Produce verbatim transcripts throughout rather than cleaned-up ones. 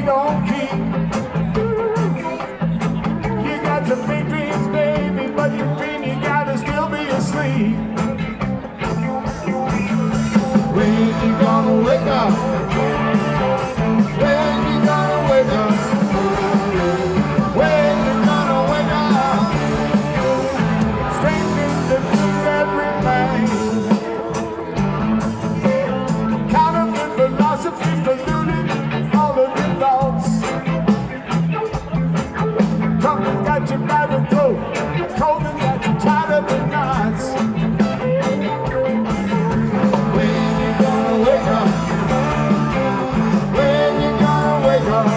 don't keep. You got your big dreams, baby, but your dream you gotta still be asleep. When you gonna wake up? When you gonna wake up? When you gonna wake up? Strength that moves every man. Counterfeit philosophies deluded all of your thoughts. Company's got you by the throat. Cold has got you tied up in knots. When you gonna wake up? When you gonna wake up?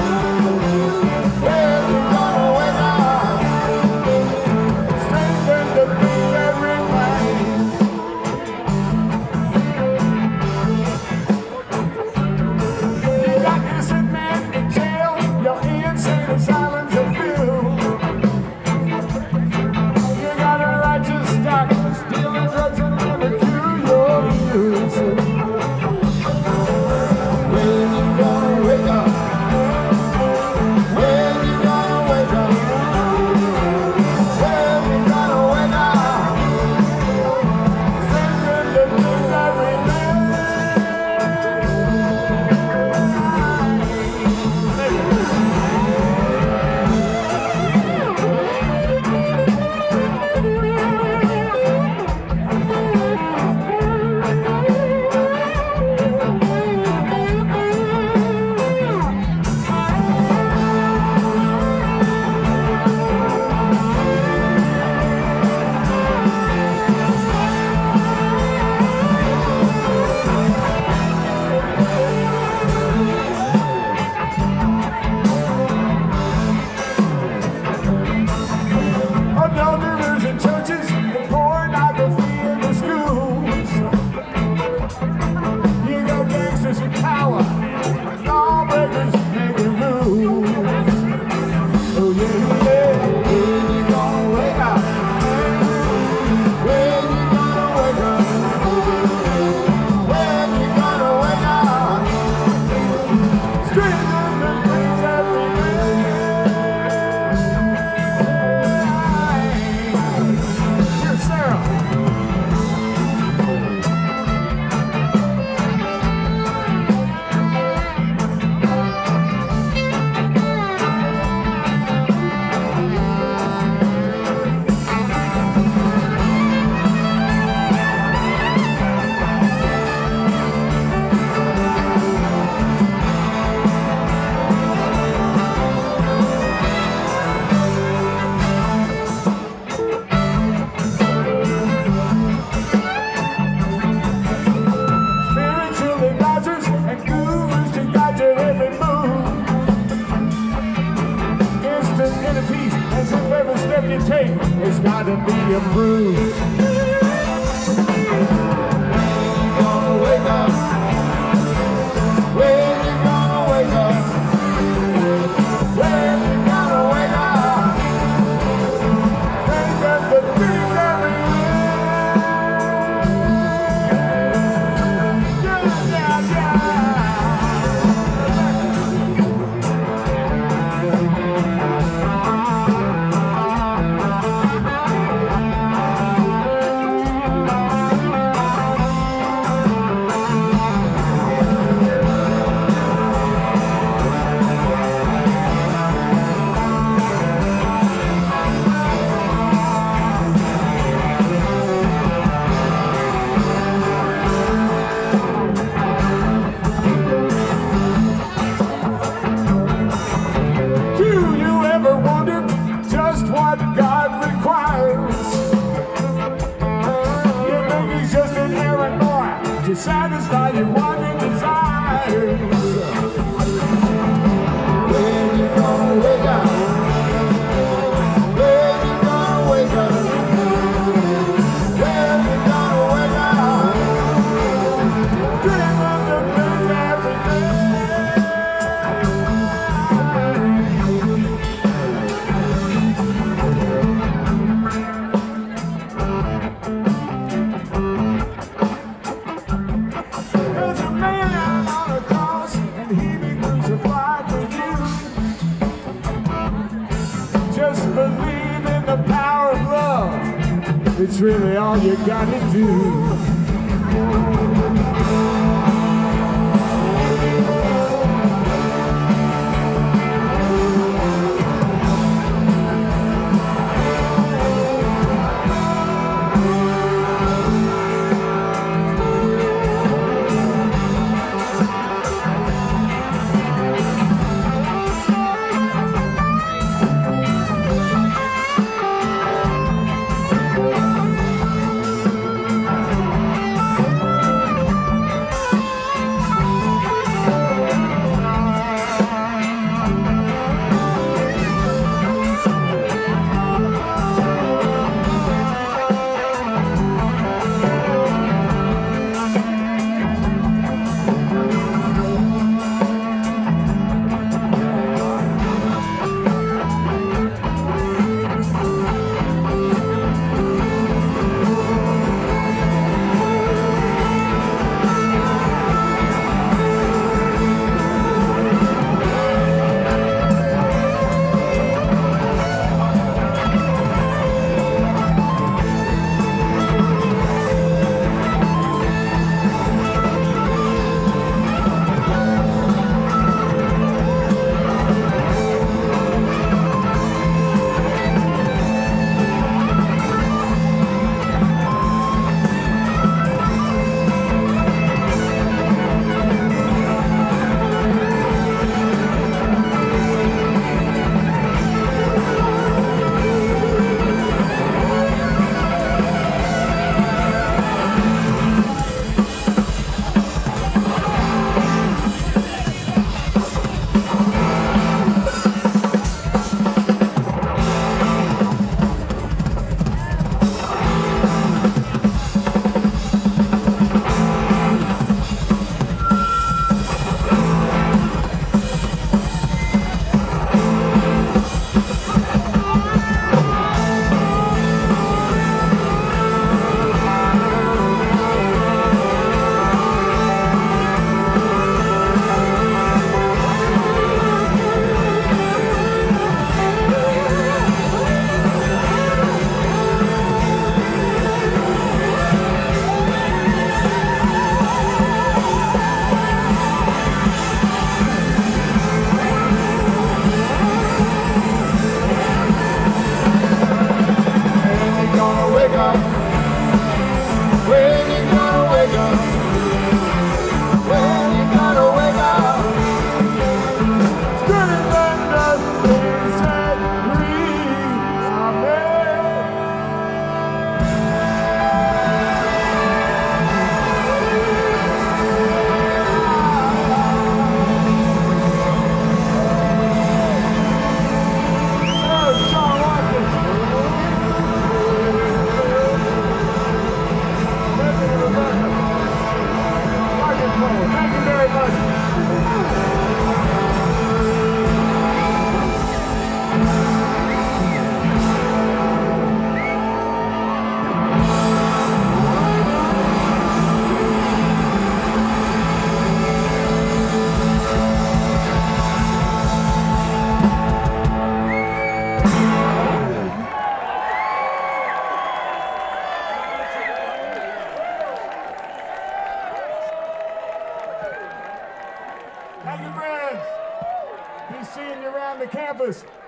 When you gonna wake up? Strength that moves every man. You got innocent men in jail, your insane asylums are filled. You got a righteous doctor stealing drugs and never cure your ills. When you gonna wake up? When you gonna wake up? When you gonna wake up? Strength that moves every man. Adulterers in churches and pornography in the schools. You got gangsters in power, lawbreakers making rules. Oh yeah, yeah. When you gonna wake up? When you gonna wake up? When you gonna wake up? Strength that brings every day. Here's Sarah. Spiritual advisors and gurus to guide your every move. Instant inner peace, as if every step you take has got to be approved. Gonna wake up? When you gonna wake up? When you gonna wake up? Think of the things every Do you ever wonder just what God requires? You think he's just an errand boy to satisfy your wanting desires. When you gonna wake up? When you gonna wake up? When you gonna wake up? Dream of the blues every day. believe in the power of love. It's really all you gotta do. Thank you, friends. Be seeing you around the campus.